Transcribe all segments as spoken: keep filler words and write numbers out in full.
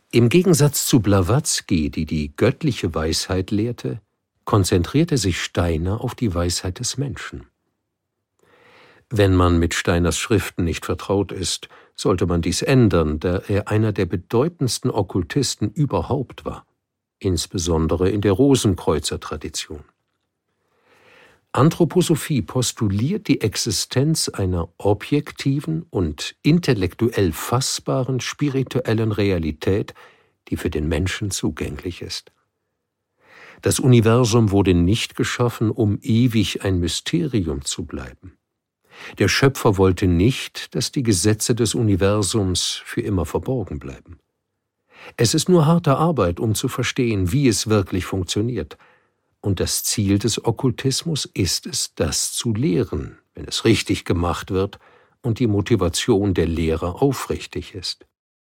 Im Gegensatz zu Blavatsky, die die göttliche Weisheit lehrte, konzentrierte sich Steiner auf die Weisheit des Menschen. Wenn man mit Steiners Schriften nicht vertraut ist, sollte man dies ändern, da er einer der bedeutendsten Okkultisten überhaupt war, insbesondere in der Rosenkreuzer-Tradition. Anthroposophie postuliert die Existenz einer objektiven und intellektuell fassbaren spirituellen Realität, die für den Menschen zugänglich ist. Das Universum wurde nicht geschaffen, um ewig ein Mysterium zu bleiben. Der Schöpfer wollte nicht, dass die Gesetze des Universums für immer verborgen bleiben. Es ist nur harte Arbeit, um zu verstehen, wie es wirklich funktioniert. Und das Ziel des Okkultismus ist es, das zu lehren, wenn es richtig gemacht wird und die Motivation der Lehrer aufrichtig ist.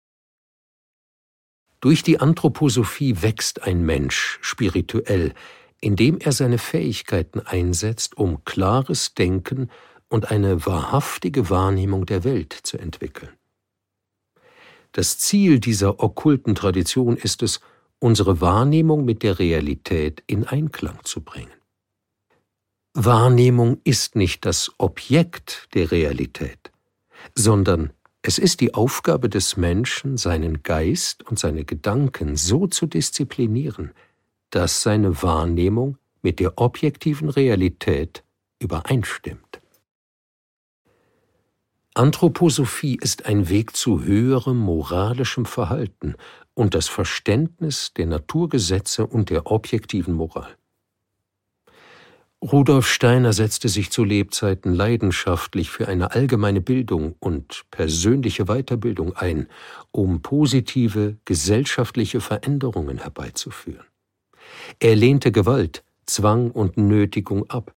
Durch die Anthroposophie wächst ein Mensch spirituell, indem er seine Fähigkeiten einsetzt, um klares Denken und eine wahrhaftige Wahrnehmung der Welt zu entwickeln. Das Ziel dieser okkulten Tradition ist es, unsere Wahrnehmung mit der Realität in Einklang zu bringen. Wahrnehmung ist nicht das Objekt der Realität, sondern es ist die Aufgabe des Menschen, seinen Geist und seine Gedanken so zu disziplinieren, dass seine Wahrnehmung mit der objektiven Realität übereinstimmt. Anthroposophie ist ein Weg zu höherem moralischem Verhalten und das Verständnis der Naturgesetze und der objektiven Moral. Rudolf Steiner setzte sich zu Lebzeiten leidenschaftlich für eine allgemeine Bildung und persönliche Weiterbildung ein, um positive gesellschaftliche Veränderungen herbeizuführen. Er lehnte Gewalt, Zwang und Nötigung ab